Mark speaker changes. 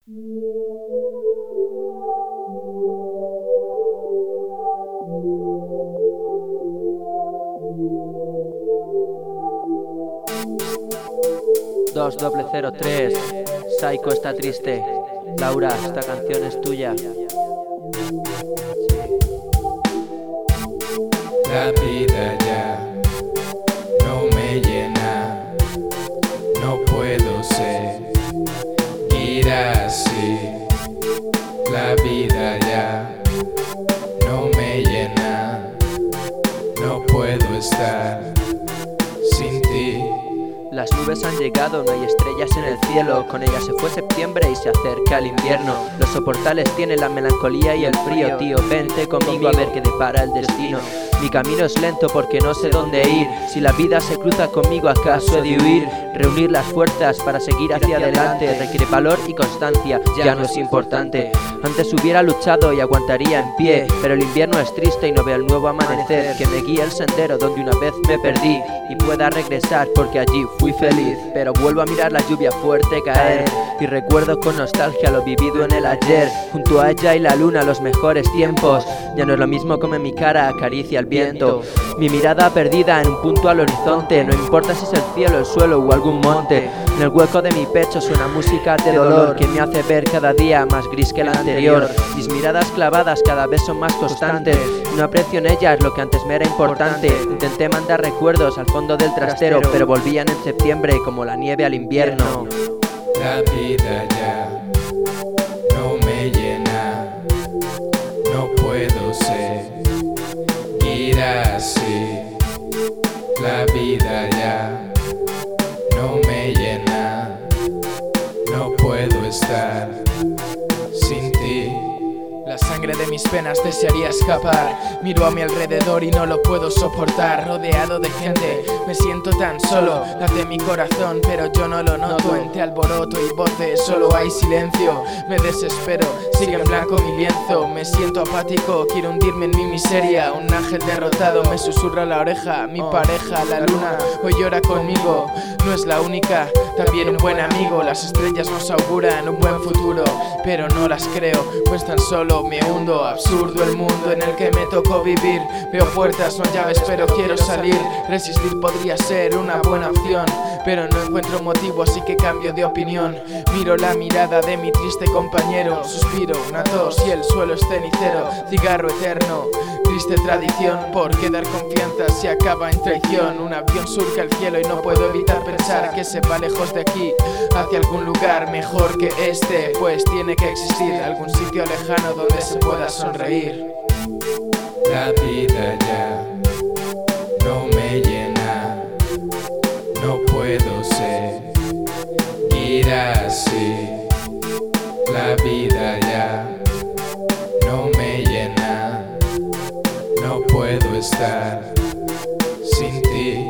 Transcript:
Speaker 1: $2,003. Psycho está triste. Laura, esta canción es tuya.
Speaker 2: La vida ya no me llena, no puedo seguir así. La vida ya no me llena, no puedo estar sin ti.
Speaker 1: Las nubes han llegado, no hay estrellas en el cielo. Con ellas se fue septiembre y se acerca el invierno. Los soportales tienen la melancolía y el frío. Tío, vente conmigo a ver qué depara el destino. Mi camino es lento porque no sé dónde ir. Si la vida se cruza conmigo, ¿acaso he de huir? Reunir las fuerzas para seguir hacia adelante requiere valor y constancia, ya no es importante. Antes hubiera luchado y aguantaría en pie, pero el invierno es triste y no veo el nuevo amanecer que me guía el sendero donde una vez me perdí y pueda regresar porque allí fui feliz. Pero vuelvo a mirar la lluvia fuerte caer y recuerdo con nostalgia lo vivido en el ayer. Junto a ella y la luna los mejores tiempos. Ya no es lo mismo como en mi cara acaricia el viento. Mi mirada perdida en un punto al horizonte. No importa si es el cielo, el suelo o algún monte. En el hueco de mi pecho suena música de dolor que me hace ver cada día más gris que el anterior. Mis miradas clavadas cada vez son más constantes. No aprecio en ellas lo que antes me era importante. Intenté mandar recuerdos al fondo del trastero, pero volvían en septiembre como la nieve al invierno.
Speaker 2: La vida ya no me llena, no puedo seguir así. La vida ya no me llena, no puedo estar sin ti. La sangre de mis penas desearía escapar. Miro a mi alrededor y no lo puedo soportar. Rodeado de gente, me siento tan solo. Late mi corazón, pero yo no lo noto. Entre alboroto y voces solo hay silencio. Me desespero, sigue en blanco mi lienzo. Me siento apático, quiero hundirme en mi miseria. Un ángel derrotado me susurra a la oreja. Mi pareja, la luna, hoy llora conmigo. No es la única, también un buen amigo. Las estrellas nos auguran un buen futuro, pero no las creo, pues tan solo me hundo. Absurdo el mundo en el que me tocó vivir. Veo puertas, no llaves, pero quiero salir. Resistir podría ser una buena opción, pero no encuentro motivo, así que cambio de opinión. Miro la mirada de mi triste compañero. Suspiro, una tos y el suelo es cenicero. Cigarro eterno, triste tradición. ¿Por qué dar confianza si acaba en traición? Un avión surca el cielo y no puedo evitar pensar que se va lejos de aquí, hacia algún lugar mejor que este. Pues tiene que existir algún sitio lejano donde se pueda sonreír. La vida ya no me llena, no puedo seguir así. La vida ya no me llena, no puedo estar sin ti.